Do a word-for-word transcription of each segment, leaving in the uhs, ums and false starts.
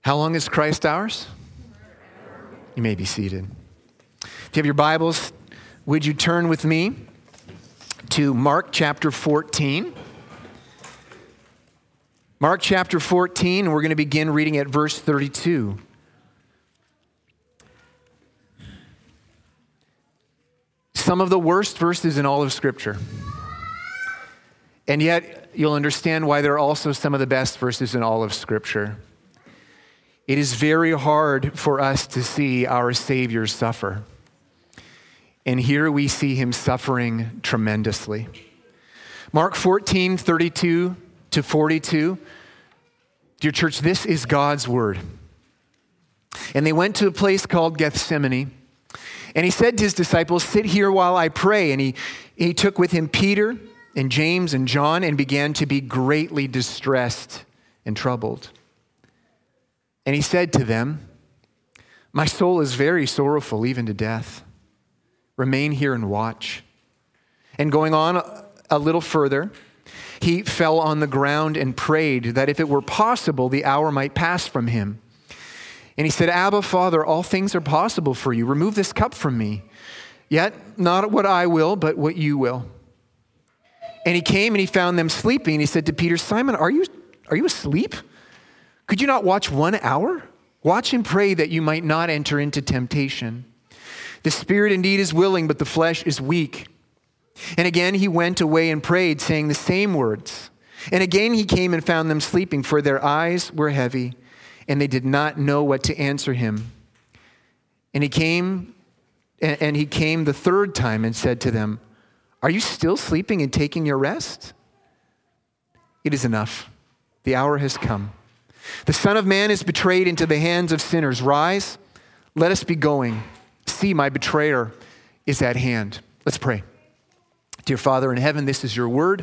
How long is Christ ours? You may be seated. If you have your Bibles, would you turn with me to Mark chapter fourteen? Mark chapter fourteen, and we're going to begin reading at verse thirty-two. Some of the worst verses in all of Scripture. And yet, you'll understand why there are also some of the best verses in all of Scripture. It is very hard for us to see our Savior suffer. And here we see him suffering tremendously. Mark fourteen, thirty-two to forty-two. Dear church, this is God's word. And they went to a place called Gethsemane. And he said to his disciples, "Sit here while I pray." And he, he took with him Peter and James and John and began to be greatly distressed and troubled. And he said to them, "My soul is very sorrowful, even to death. Remain here and watch." And going on a little further, he fell on the ground and prayed that if it were possible, the hour might pass from him. And he said, "Abba, Father, all things are possible for you. Remove this cup from me. Yet not what I will, but what you will." And he came and he found them sleeping. And he said to Peter, "Simon, are you, are you asleep? Could you not watch one hour? Watch and pray that you might not enter into temptation. The spirit indeed is willing, but the flesh is weak." And again he went away and prayed, saying the same words. And again he came and found them sleeping, for their eyes were heavy, and they did not know what to answer him. And he came, and he came the third time and said to them, "Are you still sleeping and taking your rest? It is enough. The hour has come. The Son of Man is betrayed into the hands of sinners. Rise, let us be going. See, my betrayer is at hand." Let's pray. Dear Father in heaven, this is your word,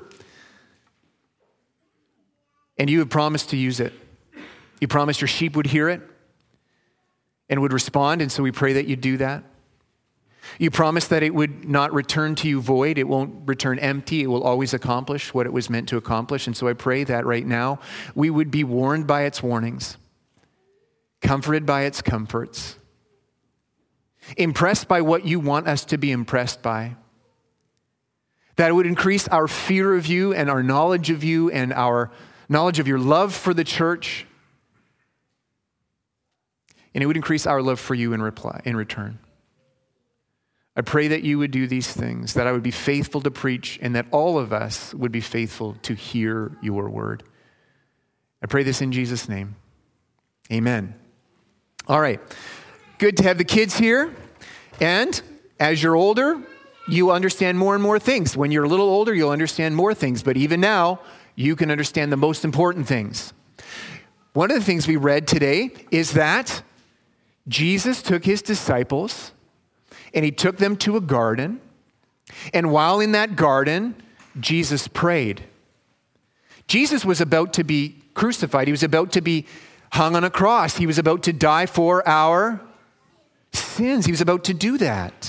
and you have promised to use it. You promised your sheep would hear it and would respond, and so we pray that you do that. You promised that it would not return to you void. It won't return empty. It will always accomplish what it was meant to accomplish. And so I pray that right now we would be warned by its warnings, comforted by its comforts, impressed by what you want us to be impressed by. That it would increase our fear of you and our knowledge of you and our knowledge of your love for the church. And it would increase our love for you in reply, in return. I pray that you would do these things, that I would be faithful to preach, and that all of us would be faithful to hear your word. I pray this in Jesus' name. Amen. All right. Good to have the kids here. And as you're older, you understand more and more things. When you're a little older, you'll understand more things. But even now, you can understand the most important things. One of the things we read today is that Jesus took his disciples and he took them to a garden. And while in that garden, Jesus prayed. Jesus was about to be crucified. He was about to be hung on a cross. He was about to die for our sins. He was about to do that.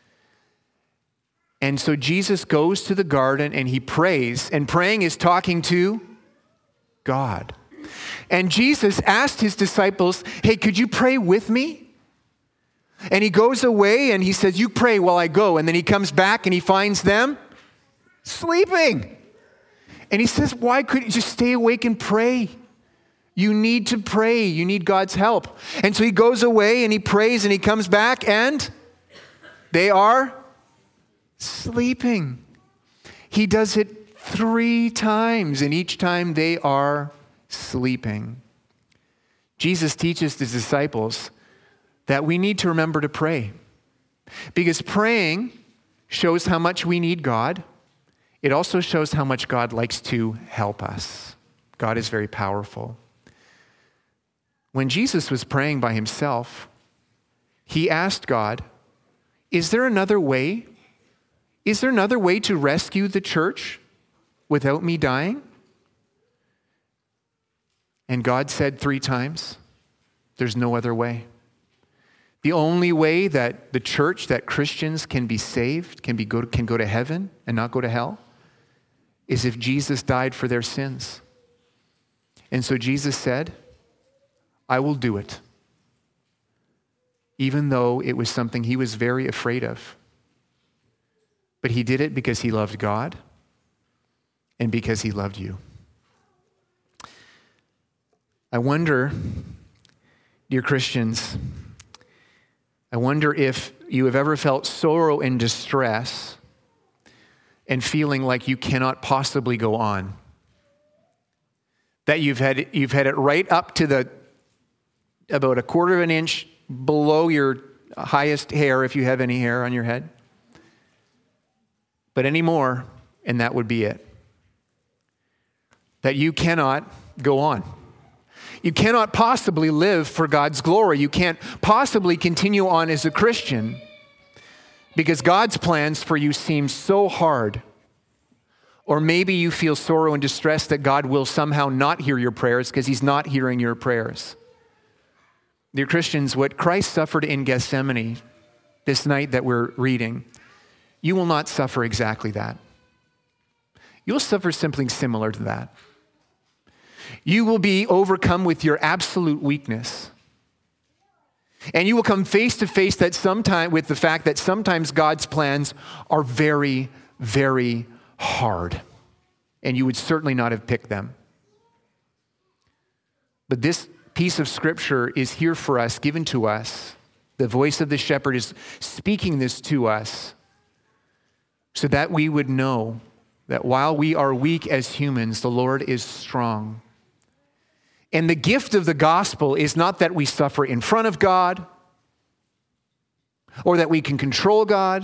And so Jesus goes to the garden and he prays. And praying is talking to God. And Jesus asked his disciples, "Hey, could you pray with me?" And he goes away and he says, "You pray while I go." And then he comes back and he finds them sleeping. And he says, "Why couldn't you just stay awake and pray? You need to pray. You need God's help." And so he goes away and he prays and he comes back and they are sleeping. He does it three times and each time they are sleeping. Jesus teaches his disciples that we need to remember to pray. Because praying shows how much we need God. It also shows how much God likes to help us. God is very powerful. When Jesus was praying by himself, he asked God, "Is there another way? Is there another way to rescue the church without me dying?" And God said three times, "There's no other way." The only way that the church, that Christians can be saved, can be go to, can go to heaven and not go to hell, is if Jesus died for their sins. And so Jesus said, I will do it. Even though it was something he was very afraid of. But he did it because he loved God and because he loved you. I wonder, dear Christians, I wonder if you have ever felt sorrow and distress and feeling like you cannot possibly go on. That you've had you've had it right up to the about a quarter of an inch below your highest hair, if you have any hair on your head. But any more, and that would be it. That you cannot go on. You cannot possibly live for God's glory. You can't possibly continue on as a Christian because God's plans for you seem so hard. Or maybe you feel sorrow and distress that God will somehow not hear your prayers because he's not hearing your prayers. Dear Christians, what Christ suffered in Gethsemane this night that we're reading, you will not suffer exactly that. You'll suffer something similar to that. You will be overcome with your absolute weakness. And you will come face to face that sometime with the fact that sometimes God's plans are very, very hard. And you would certainly not have picked them. But this piece of scripture is here for us, given to us. The voice of the shepherd is speaking this to us so that we would know that while we are weak as humans, the Lord is strong. And the gift of the gospel is not that we suffer in front of God or that we can control God,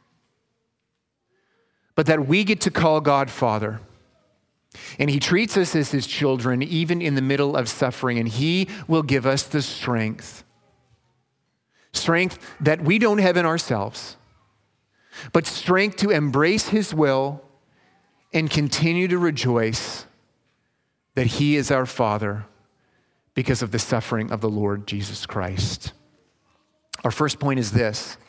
but that we get to call God Father. And he treats us as his children, even in the middle of suffering, and he will give us the strength. Strength that we don't have in ourselves, but strength to embrace his will and continue to rejoice that he is our Father because of the suffering of the Lord Jesus Christ. Our first point is this.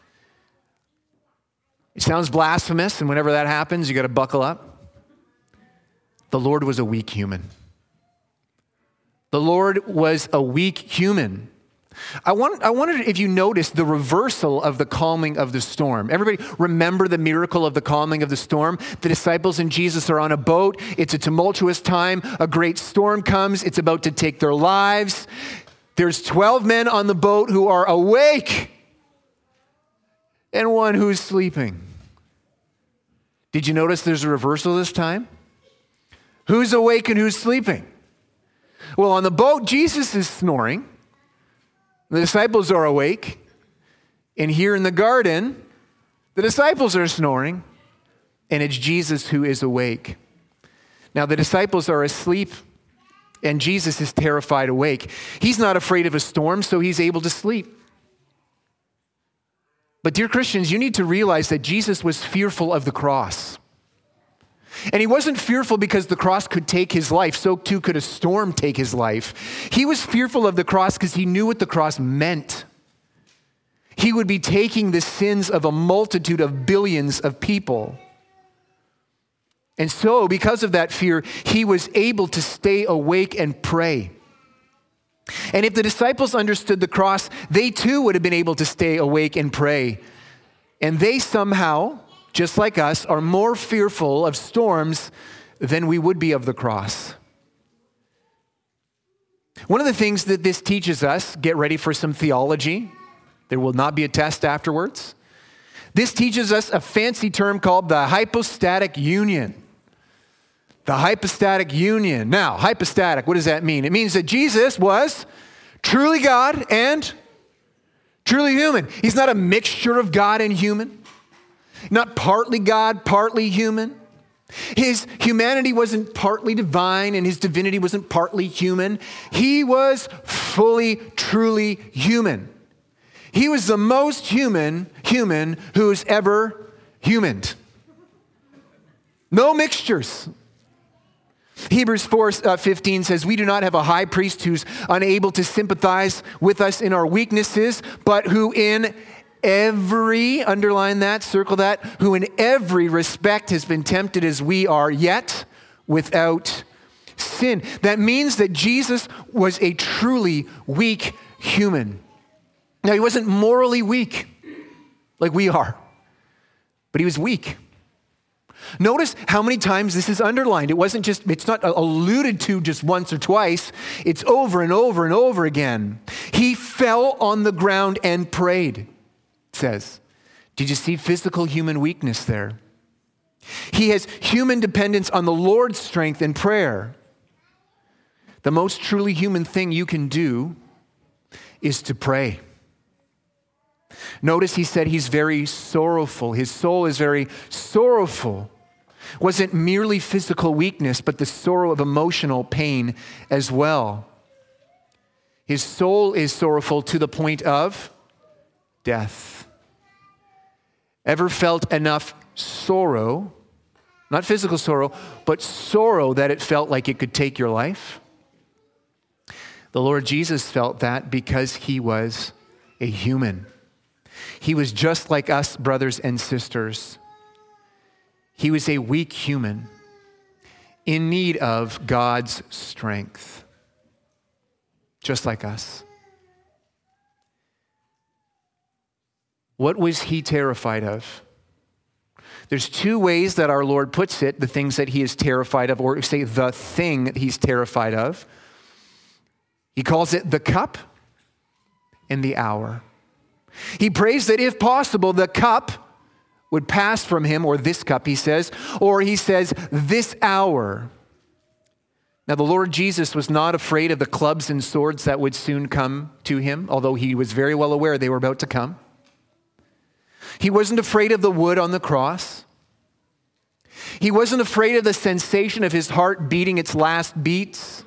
It sounds blasphemous, and whenever that happens, you got to buckle up. The Lord was a weak human. The Lord was a weak human. I want, I wondered if you noticed the reversal of the calming of the storm. Everybody remember the miracle of the calming of the storm? The disciples and Jesus are on a boat. It's a tumultuous time. A great storm comes. It's about to take their lives. There's twelve men on the boat who are awake and one who's sleeping. Did you notice there's a reversal this time? Who's awake and who's sleeping? Well, on the boat, Jesus is snoring. The disciples are awake. And here in the garden, the disciples are snoring. And it's Jesus who is awake. Now, the disciples are asleep. And Jesus is terrified awake. He's not afraid of a storm, so he's able to sleep. But dear Christians, you need to realize that Jesus was fearful of the cross. And he wasn't fearful because the cross could take his life. So too could a storm take his life. He was fearful of the cross because he knew what the cross meant. He would be taking the sins of a multitude of billions of people. And so, because of that fear, he was able to stay awake and pray. And if the disciples understood the cross, they too would have been able to stay awake and pray. And they somehow, just like us, are more fearful of storms than we would be of the cross. One of the things that this teaches us, get ready for some theology. There will not be a test afterwards. This teaches us a fancy term called the hypostatic union. The hypostatic union. Now, hypostatic, what does that mean? It means that Jesus was truly God and truly human. He's not a mixture of God and human. Not partly God, partly human. His humanity wasn't partly divine and his divinity wasn't partly human. He was fully, truly human. He was the most human human who's ever humaned. No mixtures. Hebrews four fifteen says, we do not have a high priest who's unable to sympathize with us in our weaknesses, but who in every, underline that, circle that, who in every respect has been tempted as we are, yet without sin. That means that Jesus was a truly weak human. Now, he wasn't morally weak like we are, but he was weak. Notice how many times this is underlined. It wasn't just, it's not alluded to just once or twice. It's over and over and over again. He fell on the ground and prayed, it says. Did you see physical human weakness there? He has human dependence on the Lord's strength in prayer. The most truly human thing you can do is to pray. Notice he said he's very sorrowful. His soul is very sorrowful. It wasn't merely physical weakness, but the sorrow of emotional pain as well. His soul is sorrowful to the point of death. Ever felt enough sorrow, not physical sorrow, but sorrow that it felt like it could take your life? The Lord Jesus felt that because he was a human. He was just like us, brothers and sisters. He was a weak human in need of God's strength, just like us. What was he terrified of? There's two ways that our Lord puts it, the things that he is terrified of, or say the thing that he's terrified of. He calls it the cup and the hour. He prays that if possible, the cup would pass from him, or this cup, he says, or he says, this hour. Now, the Lord Jesus was not afraid of the clubs and swords that would soon come to him, although he was very well aware they were about to come. He wasn't afraid of the wood on the cross. He wasn't afraid of the sensation of his heart beating its last beats.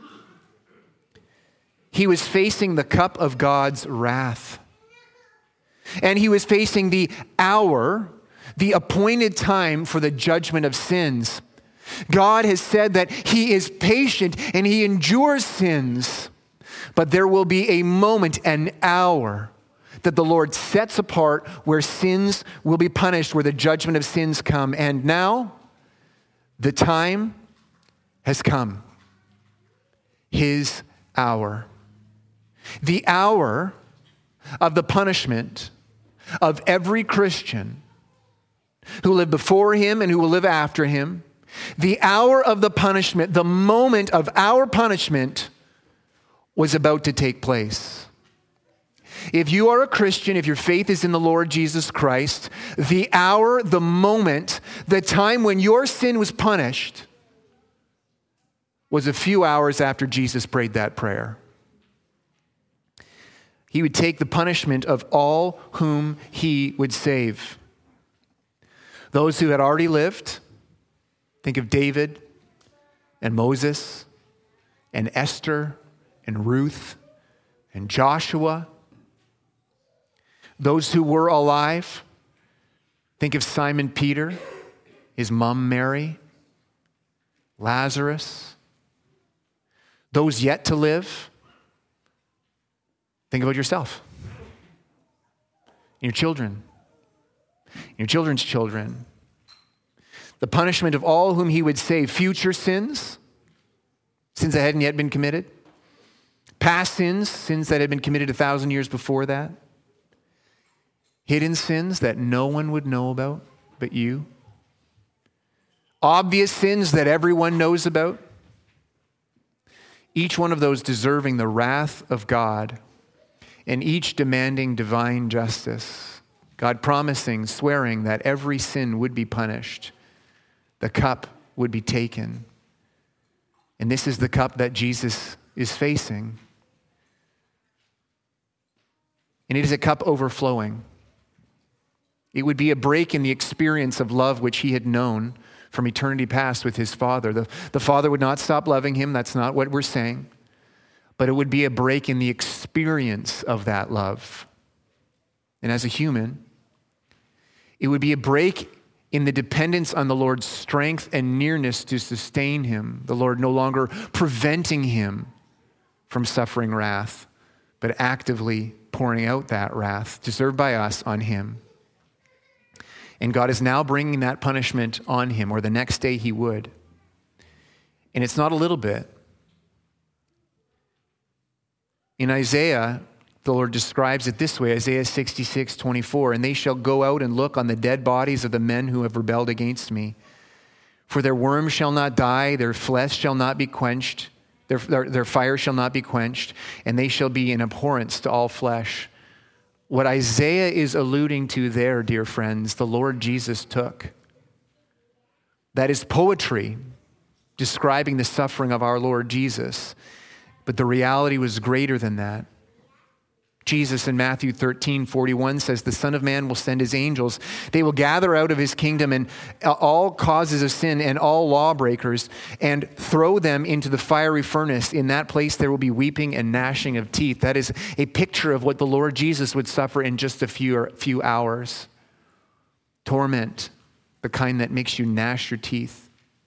He was facing the cup of God's wrath. And he was facing the hour, the appointed time for the judgment of sins. God has said that he is patient and he endures sins. But there will be a moment, an hour, that the Lord sets apart where sins will be punished, where the judgment of sins come. And now, the time has come. His hour. The hour of the punishment of every Christian who lived before him and who will live after him. The hour of the punishment, the moment of our punishment was about to take place. If you are a Christian, if your faith is in the Lord Jesus Christ, the hour, the moment, the time when your sin was punished was a few hours after Jesus prayed that prayer. He would take the punishment of all whom he would save. Those who had already lived, think of David and Moses and Esther and Ruth and Joshua. Those who were alive, think of Simon Peter, his mom Mary, Lazarus. Those yet to live, think about yourself, your children, your children's children. The punishment of all whom he would save, future sins, sins that hadn't yet been committed, past sins, sins that had been committed a thousand years before that, hidden sins that no one would know about but you, obvious sins that everyone knows about, each one of those deserving the wrath of God, and each demanding divine justice. God promising, swearing that every sin would be punished. The cup would be taken. And this is the cup that Jesus is facing. And it is a cup overflowing. It would be a break in the experience of love which he had known from eternity past with his Father. The, the Father would not stop loving him. That's not what we're saying. But it would be a break in the experience of that love. And as a human, it would be a break in the dependence on the Lord's strength and nearness to sustain him. The Lord no longer preventing him from suffering wrath, but actively pouring out that wrath deserved by us on him. And God is now bringing that punishment on him, or the next day he would. And it's not a little bit. In Isaiah, the Lord describes it this way, Isaiah sixty-six, twenty-four, and they shall go out and look on the dead bodies of the men who have rebelled against me. For their worm shall not die, their flesh shall not be quenched, their, their, their fire shall not be quenched, and they shall be an abhorrence to all flesh. What Isaiah is alluding to there, dear friends, the Lord Jesus took. That is poetry describing the suffering of our Lord Jesus. But the reality was greater than that. Jesus in Matthew thirteen, forty-one says, the Son of Man will send his angels. They will gather out of his kingdom and all causes of sin and all lawbreakers and throw them into the fiery furnace. In that place there will be weeping and gnashing of teeth. That is a picture of what the Lord Jesus would suffer in just a few, few hours. Torment, the kind that makes you gnash your teeth.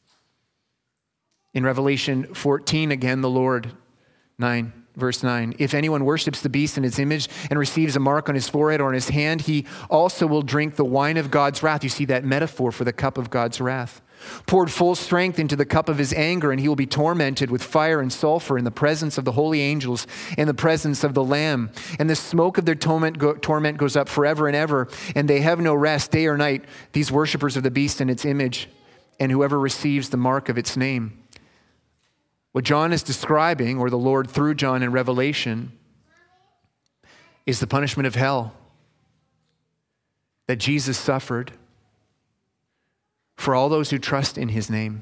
In Revelation fourteen, again, the Lord, nine. Verse nine, if anyone worships the beast and its image and receives a mark on his forehead or on his hand, he also will drink the wine of God's wrath. You see that metaphor for the cup of God's wrath. Poured full strength into the cup of his anger, and he will be tormented with fire and sulfur in the presence of the holy angels, in the presence of the Lamb. And the smoke of their torment, go, torment goes up forever and ever, and they have no rest day or night, these worshipers of the beast and its image, and whoever receives the mark of its name. What John is describing, or the Lord through John in Revelation, is the punishment of hell that Jesus suffered for all those who trust in his name.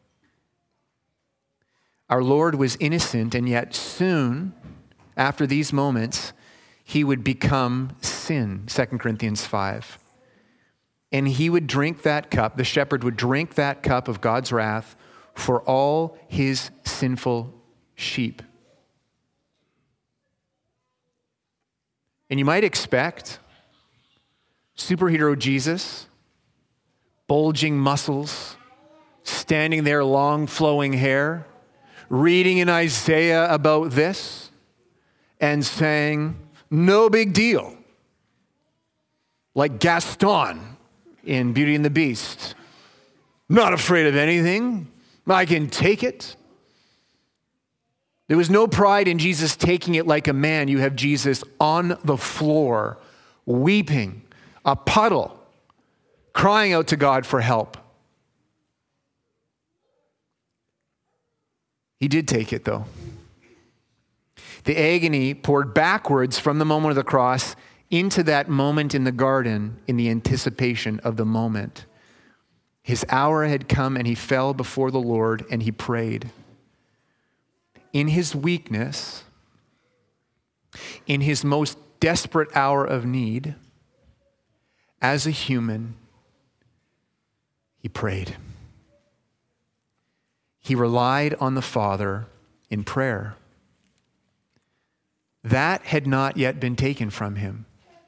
Our Lord was innocent, and yet soon after these moments, he would become sin, Second Corinthians five. And he would drink that cup, the shepherd would drink that cup of God's wrath for all his sinful sheep. And you might expect superhero Jesus, bulging muscles, standing there, long flowing hair, reading in Isaiah about this and saying, no big deal. Like Gaston in Beauty and the Beast. Not afraid of anything. I can take it. There was no pride in Jesus taking it like a man. You have Jesus on the floor, weeping, a puddle, crying out to God for help. He did take it, though. The agony poured backwards from the moment of the cross into that moment in the garden in the anticipation of the moment. His hour had come and he fell before the Lord and he prayed. In his weakness, in his most desperate hour of need, as a human, he prayed. He relied on the Father in prayer. That had not yet been taken from him.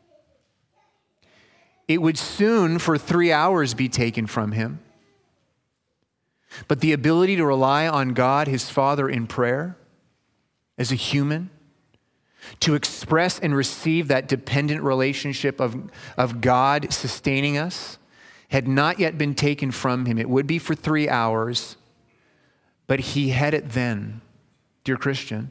It would soon, for three hours, be taken from him. But the ability to rely on God, his Father, in prayer, as a human, to express and receive that dependent relationship of, of God sustaining us, had not yet been taken from him. It would be for three hours, but he had it then, dear Christian.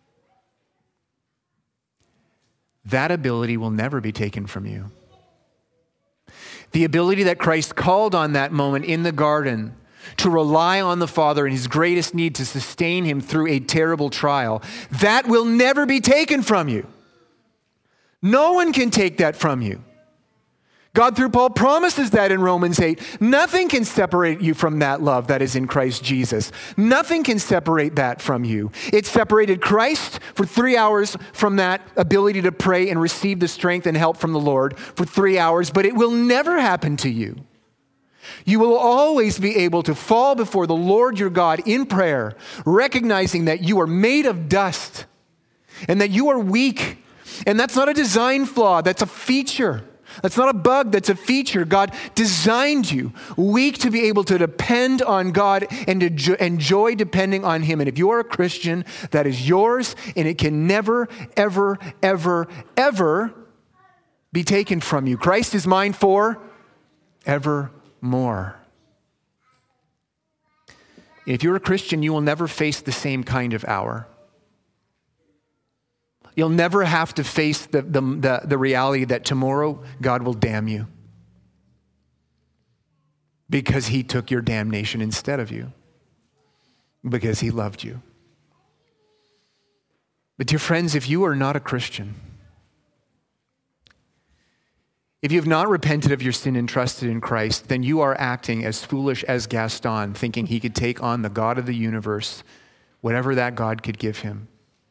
That ability will never be taken from you. The ability that Christ called on that moment in the garden to rely on the Father in his greatest need to sustain him through a terrible trial, that will never be taken from you. No one can take that from you. God, through Paul, promises that in Romans eight. Nothing can separate you from that love that is in Christ Jesus. Nothing can separate that from you. It separated Christ for three hours from that ability to pray and receive the strength and help from the Lord for three hours, but it will never happen to you. You will always be able to fall before the Lord your God in prayer, recognizing that you are made of dust and that you are weak. And that's not a design flaw, that's a feature. That's not a bug, that's a feature. God designed you weak to be able to depend on God and to enjoy depending on him. And if you are a Christian, that is yours, and it can never, ever, ever, ever be taken from you. Christ is mine for evermore. If you're a Christian, you will never face the same kind of hour. You'll never have to face the, the, the, the reality that tomorrow God will damn you because he took your damnation instead of you, because he loved you. But dear friends, if you are not a Christian, if you have not repented of your sin and trusted in Christ, then you are acting as foolish as Gaston, thinking he could take on the God of the universe, whatever that God could give him.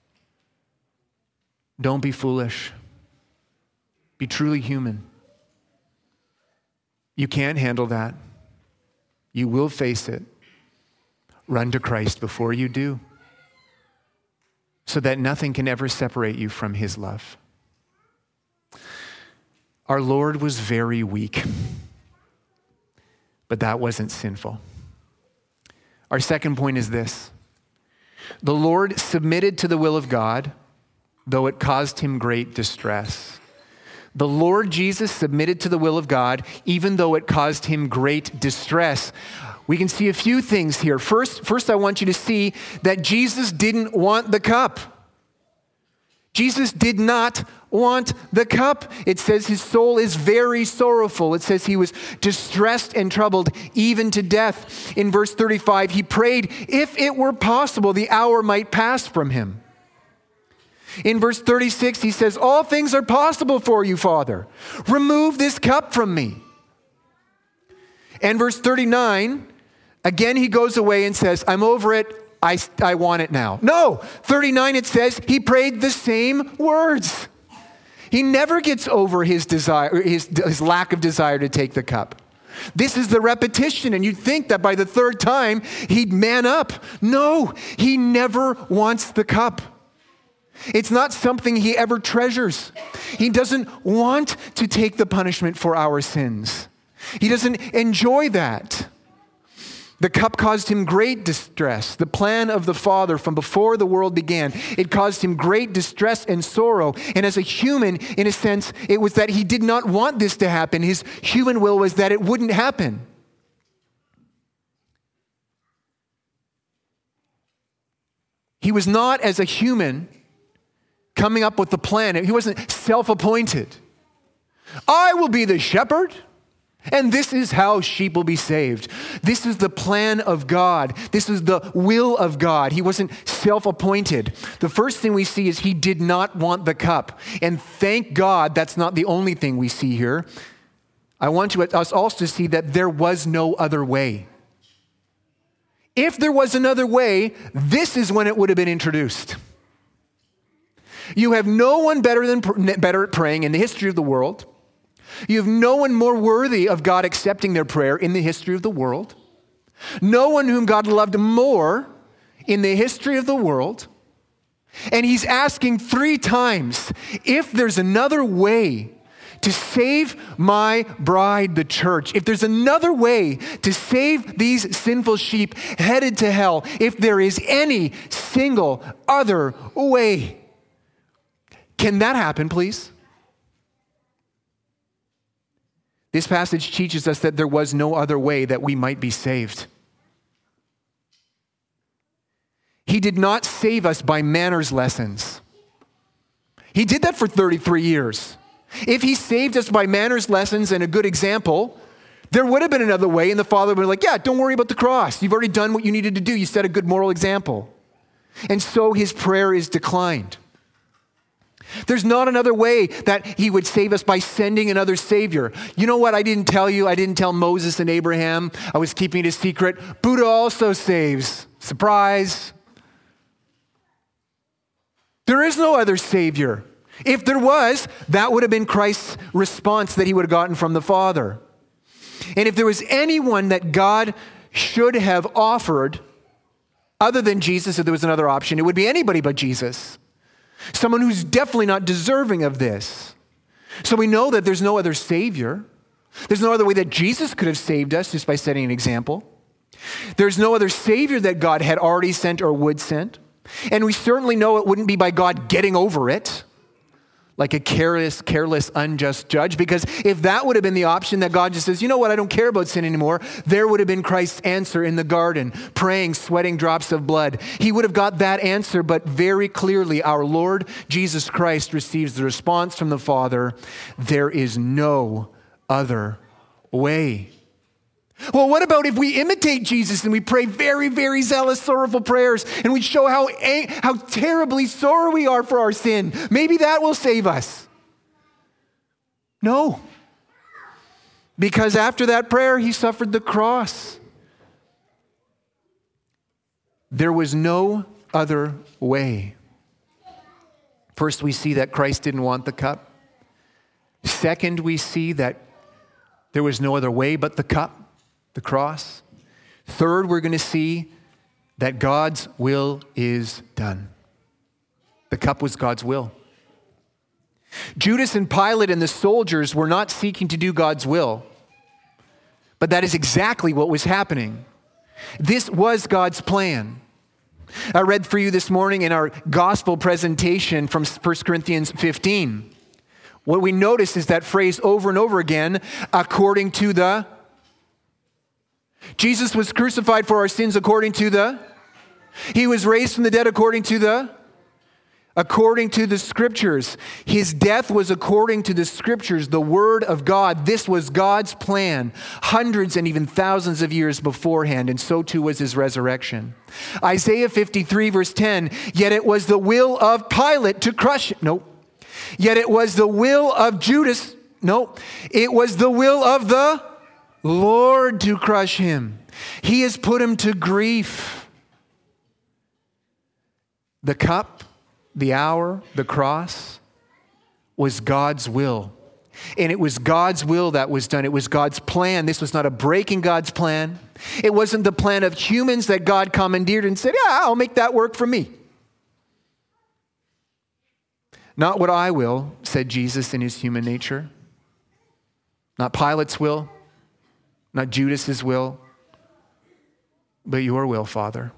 Don't be foolish. Be truly human. You can't handle that. You will face it. Run to Christ before you do, so that nothing can ever separate you from his love. Our Lord was very weak, but that wasn't sinful. Our second point is this: the Lord submitted to the will of God, though it caused him great distress. The Lord Jesus submitted to the will of God, even though it caused him great distress. We can see a few things here. First, first I want you to see that Jesus didn't want the cup. Jesus did not want the cup. It says his soul is very sorrowful. It says he was distressed and troubled even to death. In verse thirty-five, he prayed, if it were possible, the hour might pass from him. In verse thirty-six, he says, all things are possible for you, Father. Remove this cup from me. And verse thirty-nine, again, he goes away and says, I'm over it. I, I want it now. No, thirty-nine, it says he prayed the same words. He never gets over his desire, his, his lack of desire to take the cup. This is the repetition, and you'd think that by the third time, he'd man up. No, he never wants the cup. It's not something he ever treasures. He doesn't want to take the punishment for our sins. He doesn't enjoy that. The cup caused him great distress. The plan of the Father from before the world began, it caused him great distress and sorrow. And as a human, in a sense, it was that he did not want this to happen. His human will was that it wouldn't happen. He was not, as a human, coming up with the plan. He wasn't self-appointed. I will be the shepherd, and this is how sheep will be saved. This is the plan of God. This is the will of God. He wasn't self-appointed. The first thing we see is he did not want the cup. And thank God that's not the only thing we see here. I want you, us also to see that there was no other way. If there was another way, this is when it would have been introduced. You have no one better than better at praying in the history of the world. You have no one more worthy of God accepting their prayer in the history of the world. No one whom God loved more in the history of the world. And he's asking three times, if there's another way to save my bride, the church, if there's another way to save these sinful sheep headed to hell, if there is any single other way, can that happen, please? This passage teaches us that there was no other way that we might be saved. He did not save us by manners lessons. He did that for thirty-three years. If he saved us by manners lessons and a good example, there would have been another way, and the Father would be like, yeah, don't worry about the cross. You've already done what you needed to do. You set a good moral example. And so his prayer is declined. There's not another way that he would save us by sending another Savior. You know what? I didn't tell you. I didn't tell Moses and Abraham. I was keeping it a secret. Buddha also saves. Surprise. There is no other Savior. If there was, that would have been Christ's response that he would have gotten from the Father. And if there was anyone that God should have offered other than Jesus, if there was another option, it would be anybody but Jesus. Someone who's definitely not deserving of this. So we know that there's no other Savior. There's no other way that Jesus could have saved us just by setting an example. There's no other Savior that God had already sent or would send. And we certainly know it wouldn't be by God getting over it. like a careless, careless, unjust judge. Because if that would have been the option, that God just says, you know what, I don't care about sin anymore, there would have been Christ's answer in the garden, praying, sweating drops of blood. He would have got that answer, but very clearly our Lord Jesus Christ receives the response from the Father, there is no other way. Well, what about if we imitate Jesus and we pray very, very zealous, sorrowful prayers and we show how, how terribly sorry we are for our sin? Maybe that will save us. No. Because after that prayer, he suffered the cross. There was no other way. First, we see that Christ didn't want the cup. Second, we see that there was no other way but the cup. The cross. Third, we're going to see that God's will is done. The cup was God's will. Judas and Pilate and the soldiers were not seeking to do God's will, but that is exactly what was happening. This was God's plan. I read for you this morning in our gospel presentation from First Corinthians fifteen. What we notice is that phrase over and over again, according to the Jesus was crucified for our sins according to the, he was raised from the dead according to the, according to the scriptures. His death was according to the scriptures, the word of God. This was God's plan hundreds and even thousands of years beforehand, and so too was his resurrection. Isaiah fifty-three verse ten, yet it was the will of Pilate to crush him. Nope. Yet it was the will of Judas. Nope. It was the will of the Lord to crush him. He has put him to grief. The cup, the hour, the cross was God's will. And it was God's will that was done. It was God's plan. This was not a break in God's plan. It wasn't the plan of humans that God commandeered and said, yeah, I'll make that work for me. Not what I will, said Jesus in his human nature. Not Pilate's will. Not Judas's will, but your will, Father.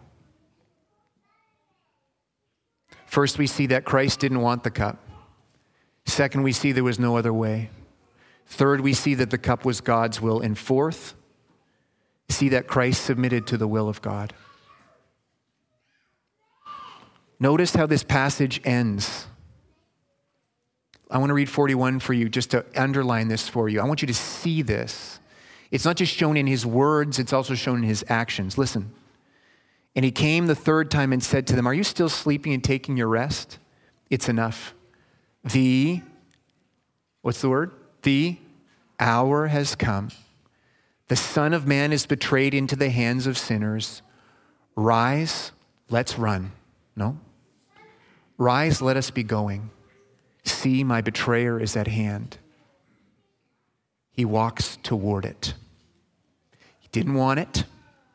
First, we see that Christ didn't want the cup. Second, we see there was no other way. Third, we see that the cup was God's will. And fourth, see that Christ submitted to the will of God. Notice how this passage ends. I want to read forty-one for you, just to underline this for you. I want you to see this. It's not just shown in his words, it's also shown in his actions. Listen. And he came the third time and said to them, are you still sleeping and taking your rest? It's enough. The, what's the word? The hour has come. The Son of Man is betrayed into the hands of sinners. Rise, let's run. No. Rise, let us be going. See, my betrayer is at hand. He walks toward it. He didn't want it.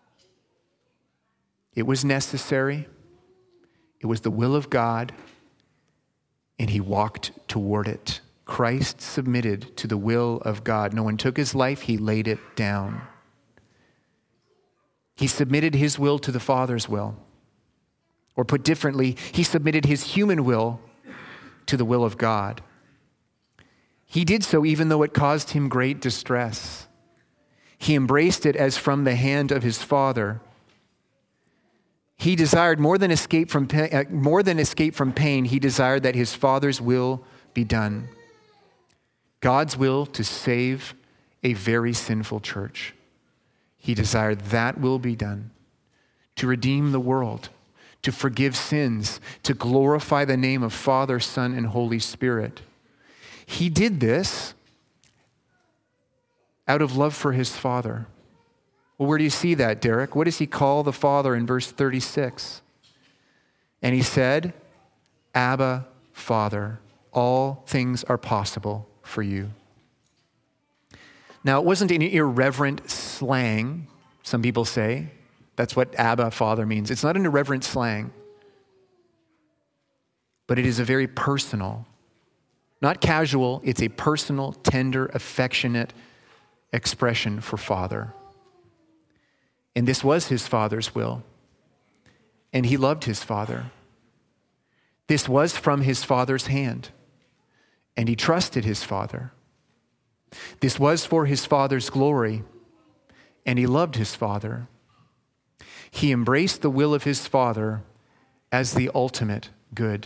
It was necessary. It was the will of God. And he walked toward it. Christ submitted to the will of God. No one took his life. He laid it down. He submitted his will to the Father's will. Or put differently, he submitted his human will to the will of God. He did so even though it caused him great distress. He embraced it as from the hand of his Father. He desired more than escape from pain, uh, more than escape from pain. He desired that his Father's will be done. God's will to save a very sinful church. He desired that will be done. To redeem the world, to forgive sins, to glorify the name of Father, Son, and Holy Spirit. He did this out of love for his Father. Well, where do you see that, Derek? What does he call the Father in verse thirty-six? And he said, Abba, Father, all things are possible for you. Now, it wasn't an irreverent slang, some people say. That's what Abba, Father means. It's not an irreverent slang, but it is a very personal, not casual, it's a personal, tender, affectionate expression for Father. And this was his Father's will. And he loved his Father. This was from his Father's hand. and he trusted his father. This was for his father's glory, and he loved his father. He embraced the will of his father as the ultimate good.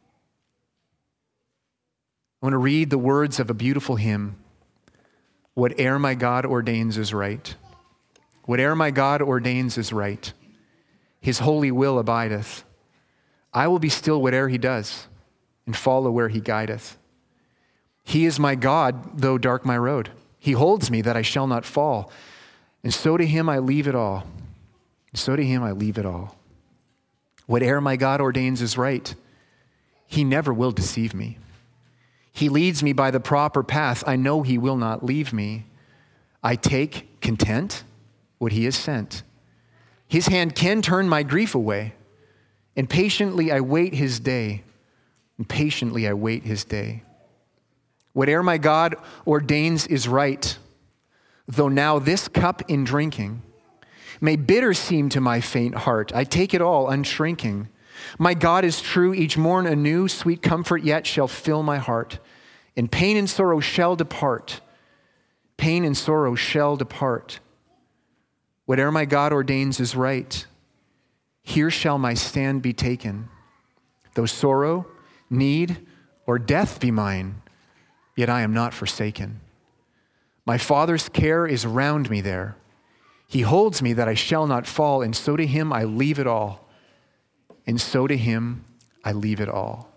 I want to read the words of a beautiful hymn. Whate'er my God ordains is right. Whate'er my God ordains is right. His holy will abideth. I will be still whate'er he does, and follow where he guideth. He is my God, though dark my road. He holds me that I shall not fall. And so to him I leave it all. And so to him I leave it all. Whate'er my God ordains is right. He never will deceive me. He leads me by the proper path. I know he will not leave me. I take content what he has sent. His hand can turn my grief away. And patiently I wait his day. And patiently I wait his day. Whate'er my God ordains is right. Though now this cup in drinking may bitter seem to my faint heart, I take it all unshrinking. My God is true, each morn anew, sweet comfort yet shall fill my heart. And pain and sorrow shall depart. Pain and sorrow shall depart. Whate'er my God ordains is right. Here shall my stand be taken. Though sorrow, need, or death be mine, yet I am not forsaken. My Father's care is round me there. He holds me that I shall not fall, and so to him I leave it all. And so to him I leave it all.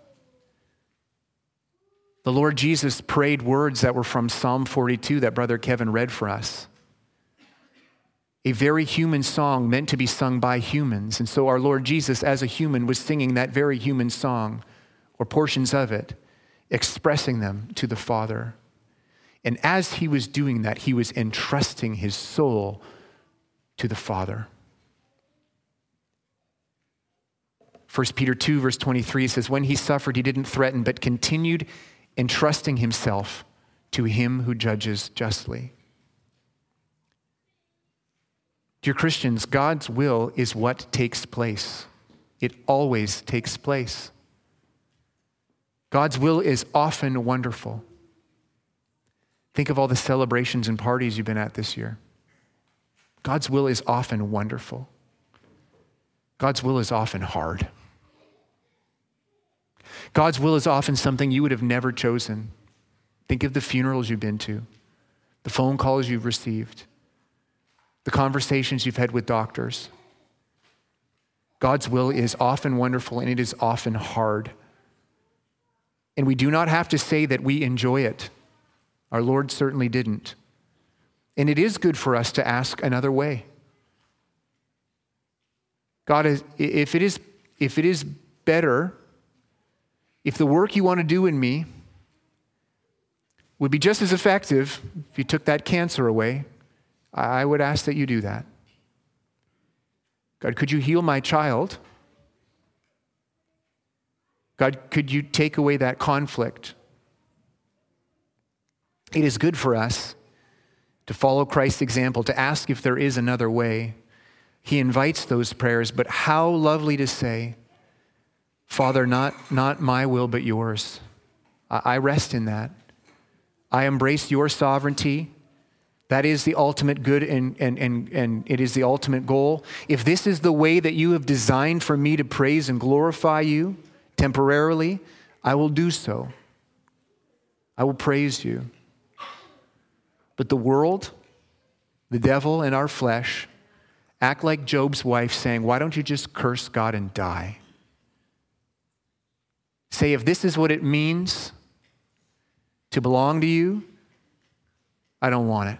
The Lord Jesus prayed words that were from Psalm forty-two that Brother Kevin read for us. A very human song meant to be sung by humans. And so our Lord Jesus, as a human, was singing that very human song, or portions of it, expressing them to the Father. And as he was doing that, he was entrusting his soul to the Father. First Peter two, verse twenty-three says, when he suffered, he didn't threaten, but continued entrusting himself to him who judges justly. Dear Christians, God's will is what takes place. It always takes place. God's will is often wonderful. Think of all the celebrations and parties you've been at this year. God's will is often wonderful. God's will is often hard. God's will is often something you would have never chosen. Think of the funerals you've been to, the phone calls you've received, the conversations you've had with doctors. God's will is often wonderful and it is often hard. And we do not have to say that we enjoy it. Our Lord certainly didn't. And it is good for us to ask another way. God, is, if it is, if it is better, if the work you want to do in me would be just as effective if you took that cancer away, I would ask that you do that. God, could you heal my child? God, could you take away that conflict? It is good for us to follow Christ's example, to ask if there is another way. He invites those prayers, but how lovely to say, Father, not, not my will, but yours. I, I rest in that. I embrace your sovereignty. That is the ultimate good and, and, and, and it is the ultimate goal. If this is the way that you have designed for me to praise and glorify you temporarily, I will do so. I will praise you. But the world, the devil, and our flesh act like Job's wife saying, why don't you just curse God and die? Say, if this is what it means to belong to you, I don't want it.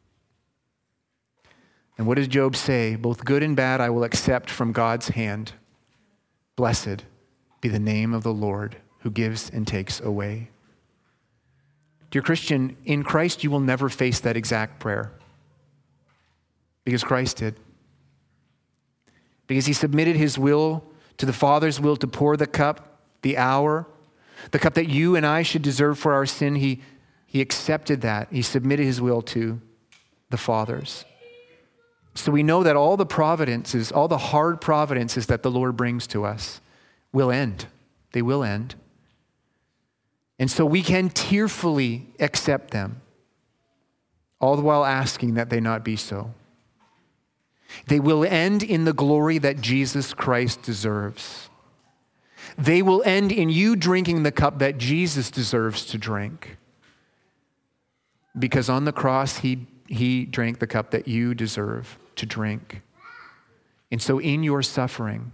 And what does Job say? Both good and bad I will accept from God's hand. Blessed be the name of the Lord who gives and takes away. Dear Christian, in Christ you will never face that exact prayer. Because Christ did. Because he submitted his will to the Father's will to pour the cup, the hour, the cup that you and I should deserve for our sin. He, he accepted that. He submitted his will to the Father's. So we know that all the providences, all the hard providences that the Lord brings to us will end. They will end. And so we can tearfully accept them, all the while asking that they not be so. They will end in the glory that Jesus Christ deserves. They will end in you drinking the cup that Jesus deserves to drink. Because on the cross, he, he drank the cup that you deserve to drink. And so in your suffering,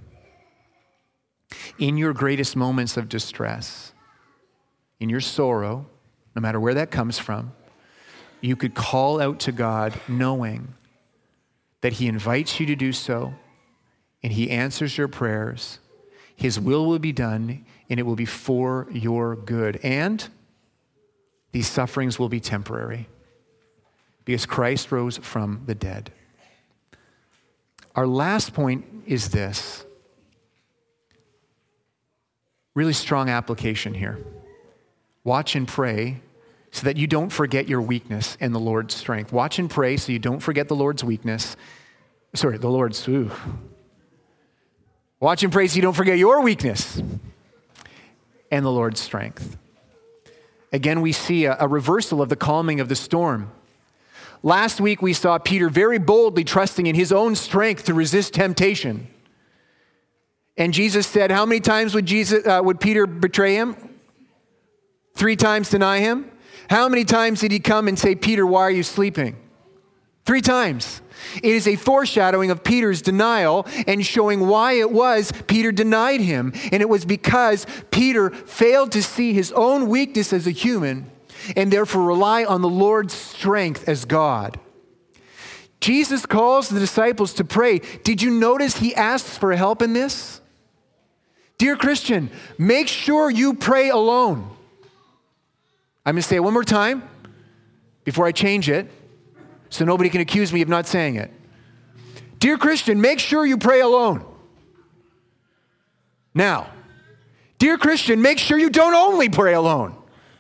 in your greatest moments of distress, in your sorrow, no matter where that comes from, you could call out to God knowing that he invites you to do so, and he answers your prayers. His will will be done, and it will be for your good. And these sufferings will be temporary because Christ rose from the dead. Our last point is this. Really strong application here. Watch and pray so that you don't forget your weakness and the Lord's strength. Watch and pray so you don't forget the Lord's weakness. Sorry, the Lord's, ooh. Watch and pray so you don't forget your weakness and the Lord's strength. Again, we see a, a reversal of the calming of the storm. Last week, we saw Peter very boldly trusting in his own strength to resist temptation. And Jesus said, how many times would Jesus, uh, would Peter betray him? Three times deny him? How many times did he come and say, Peter, why are you sleeping? Three times. It is a foreshadowing of Peter's denial and showing why it was Peter denied him. And it was because Peter failed to see his own weakness as a human and therefore rely on the Lord's strength as God. Jesus calls the disciples to pray. Did you notice he asks for help in this? Dear Christian, make sure you pray alone. I'm going to say it one more time before I change it so nobody can accuse me of not saying it. Dear Christian, make sure you pray alone. Now, dear Christian, make sure you don't only pray alone.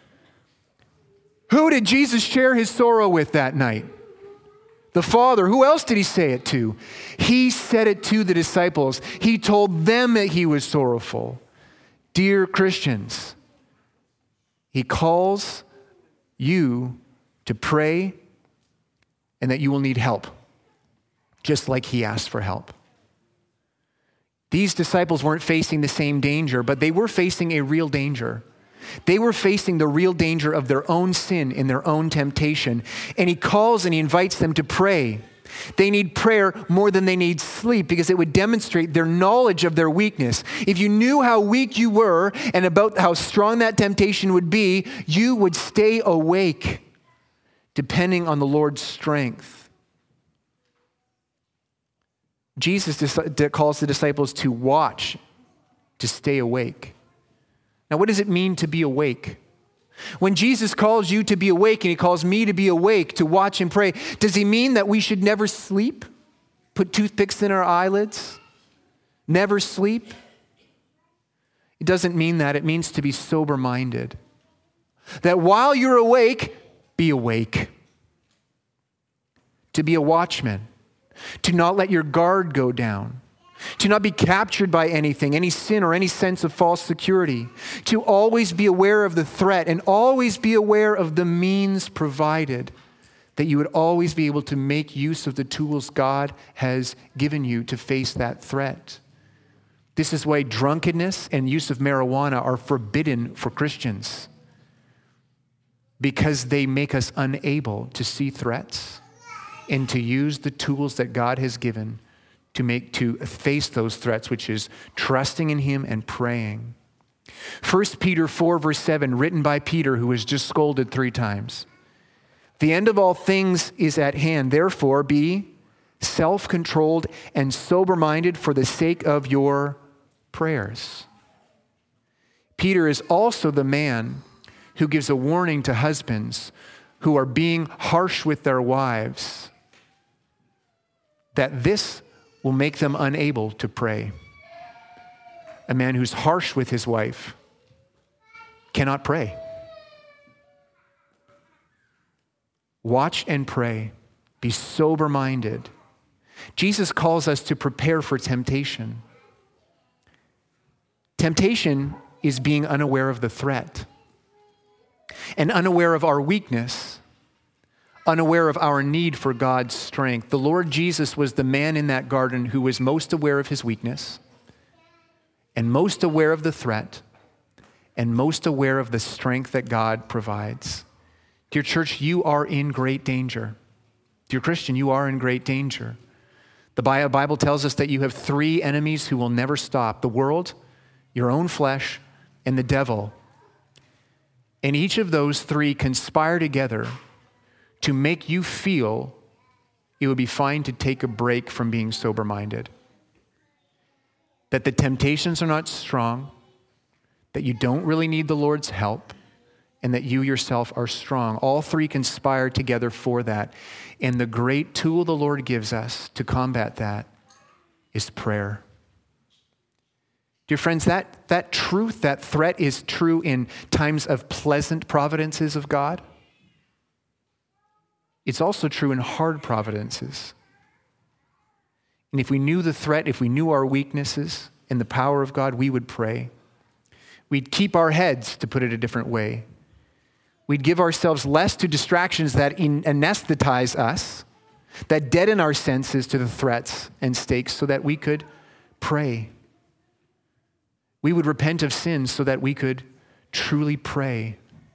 Who did Jesus share his sorrow with that night? The Father. Who else did he say it to? He said it to the disciples. He told them that he was sorrowful. Dear Christians, he calls you to pray and that you will need help, just like he asked for help. These disciples weren't facing the same danger, but they were facing a real danger. They were facing the real danger of their own sin and their own temptation. And he calls and he invites them to pray. They need prayer more than they need sleep because it would demonstrate their knowledge of their weakness. If you knew how weak you were and about how strong that temptation would be, you would stay awake depending on the Lord's strength. Jesus calls the disciples to watch, to stay awake. Now, what does it mean to be awake? When Jesus calls you to be awake and he calls me to be awake, to watch and pray, does he mean that we should never sleep? Put toothpicks in our eyelids? Never sleep? It doesn't mean that. It means to be sober-minded. That while you're awake, be awake. To be a watchman. To not let your guard go down. To not be captured by anything, any sin or any sense of false security. To always be aware of the threat and always be aware of the means provided. That you would always be able to make use of the tools God has given you to face that threat. This is why drunkenness and use of marijuana are forbidden for Christians. Because they make us unable to see threats and to use the tools that God has given to make to face those threats, which is trusting in him and praying. First Peter four, verse seven, written by Peter, who was just scolded three times. The end of all things is at hand. Therefore, be self-controlled and sober-minded for the sake of your prayers. Peter is also the man who gives a warning to husbands who are being harsh with their wives, that this will make them unable to pray. A man who's harsh with his wife cannot pray. Watch and pray. Be sober-minded. Jesus calls us to prepare for temptation. Temptation is being unaware of the threat. and unaware of our weakness, unaware of our need for God's strength. The Lord Jesus was the man in that garden who was most aware of his weakness and most aware of the threat and most aware of the strength that God provides. Dear church, you are in great danger. Dear Christian, you are in great danger. The Bible tells us that you have three enemies who will never stop: the world, your own flesh, and the devil. And each of those three conspire together to make you feel it would be fine to take a break from being sober-minded. That the temptations are not strong, that you don't really need the Lord's help, and that you yourself are strong. All three conspire together for that. And the great tool the Lord gives us to combat that is prayer. Dear friends, that, that truth, that threat is true in times of pleasant providences of God. It's also true in hard providences. And if we knew the threat, if we knew our weaknesses and the power of God, we would pray. We'd keep our heads, to put it a different way. We'd give ourselves less to distractions that anesthetize us, that deaden our senses to the threats and stakes, so that we could pray. We would repent of sins so that we could truly pray.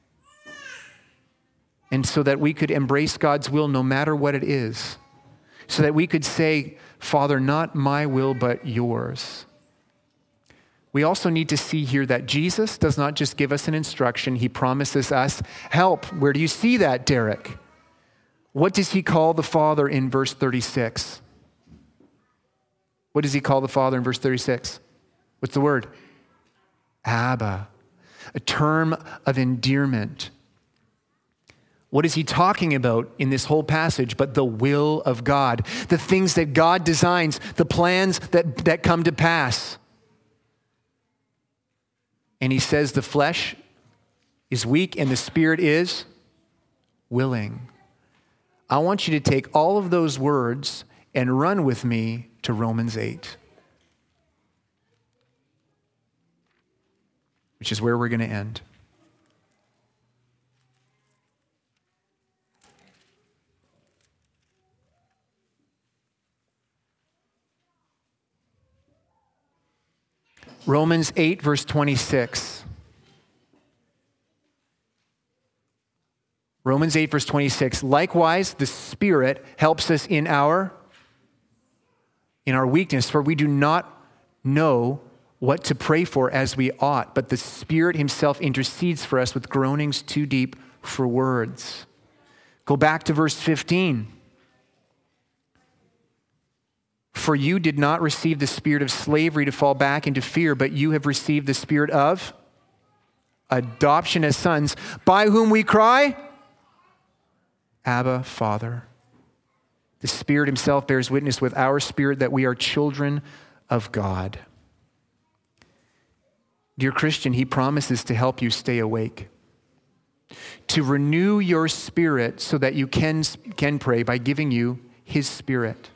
And so that we could embrace God's will no matter what it is. So that we could say, Father, not my will, but yours. We also need to see here that Jesus does not just give us an instruction, he promises us help. Where do you see that, Derek? What does he call the Father in verse thirty-six? What does he call the Father in verse thirty-six? What's the word? Abba, a term of endearment. What is he talking about in this whole passage but the will of God? The things that God designs, the plans that, that come to pass. And he says the flesh is weak and the spirit is willing. I want you to take all of those words and run with me to Romans eight, which is where we're going to end. Romans eight, verse twenty-six. Romans eight, verse twenty-six. Likewise, the Spirit helps us in our, in our weakness, for we do not know what to pray for as we ought, but the Spirit himself intercedes for us with groanings too deep for words. Go back to verse fifteen. For you did not receive the spirit of slavery to fall back into fear, but you have received the spirit of adoption as sons, by whom we cry, Abba, Father. The Spirit himself bears witness with our spirit that we are children of God. Dear Christian, he promises to help you stay awake, to renew your spirit so that you can, can pray by giving you his Spirit.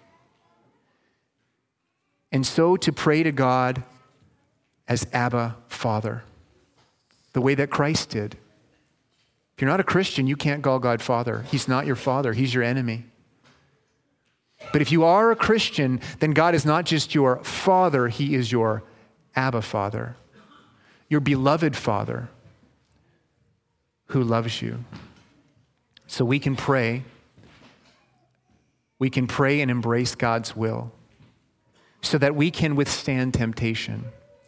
And so to pray to God as Abba, Father, the way that Christ did. If you're not a Christian, you can't call God Father. He's not your Father. He's your enemy. But if you are a Christian, then God is not just your Father, he is your Abba Father, your beloved Father who loves you. So we can pray. We can pray and embrace God's will, so that we can withstand temptation.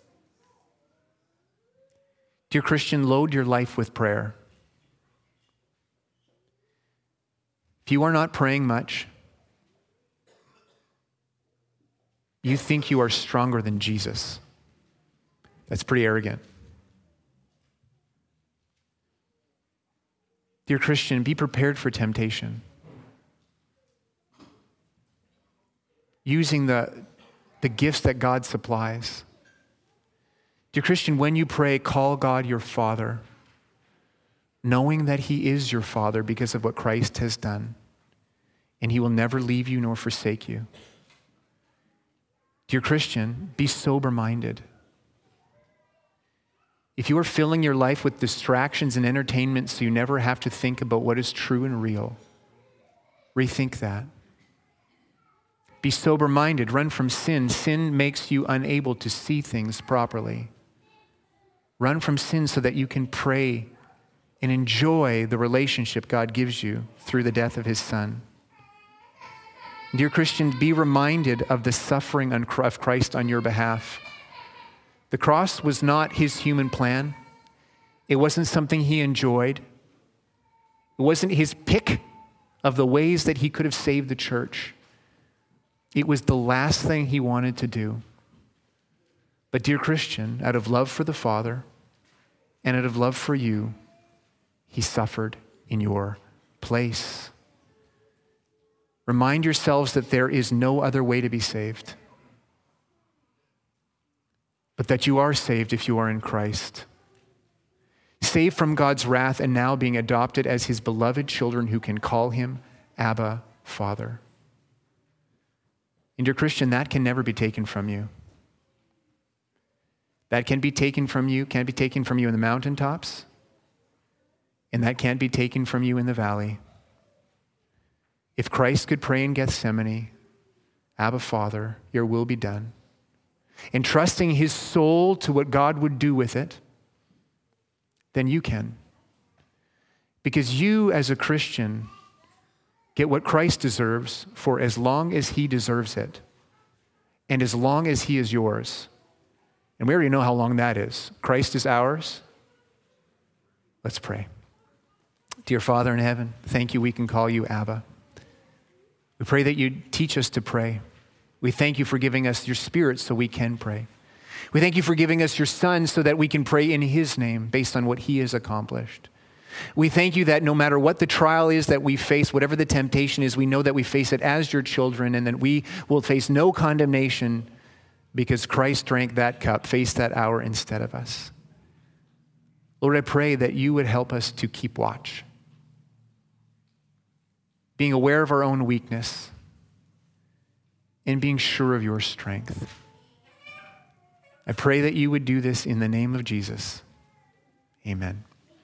Dear Christian, load your life with prayer. If you are not praying much, you think you are stronger than Jesus. That's pretty arrogant. Dear Christian, be prepared for temptation. Using the the gifts that God supplies. Dear Christian, when you pray, call God your Father, knowing that he is your Father because of what Christ has done, and he will never leave you nor forsake you. Dear Christian, be sober-minded. if you are filling your life with distractions and entertainment so you never have to think about what is true and real, rethink that. Be sober-minded. Run from sin. Sin makes you unable to see things properly. Run from sin so that you can pray and enjoy the relationship God gives you through the death of his Son. Dear Christian, be reminded of the suffering of Christ on your behalf. The cross was not his human plan. It wasn't something he enjoyed. It wasn't his pick of the ways that he could have saved the church. It was the last thing he wanted to do. But dear Christian, out of love for the Father and out of love for you, he suffered in your place. Remind yourselves that there is no other way to be saved, but that you are saved if you are in Christ. Saved from God's wrath and now being adopted as his beloved children who can call him Abba, Father. And dear Christian, that can never be taken from you. That can be taken from you, can't be taken from you in the mountaintops, and that can't be taken from you in the valley. If Christ could pray in Gethsemane, Abba, Father, your will be done, and trusting his soul to what God would do with it, then you can. Because you, as a Christian, get what Christ deserves for as long as he deserves it, and as long as he is yours. And we already know how long that is. Christ is ours. Let's pray. Dear Father in heaven, thank you we can call you Abba. We pray that you teach us to pray. We thank you for giving us your Spirit so we can pray. We thank you for giving us your Son so that we can pray in his name based on what he has accomplished. We thank you that no matter what the trial is that we face, whatever the temptation is, we know that we face it as your children and that we will face no condemnation because Christ drank that cup, faced that hour instead of us. Lord, I pray that you would help us to keep watch, being aware of our own weakness and being sure of your strength. I pray that you would do this in the name of Jesus. Amen.